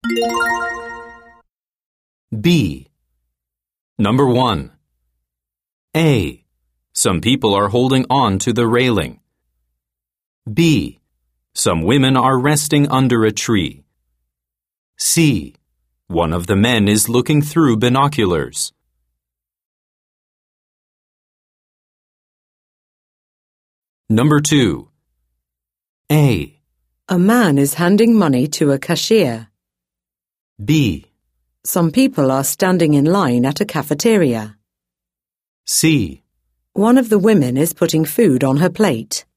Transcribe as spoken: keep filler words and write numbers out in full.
B. Number one. A. Some people are holding on to the railing. B. Some women are resting under a tree. C. One of the men is looking through binoculars. Number two. A. A man is handing money to a cashier. B. Some people are standing in line at a cafeteria. C. One of the women is putting food on her plate.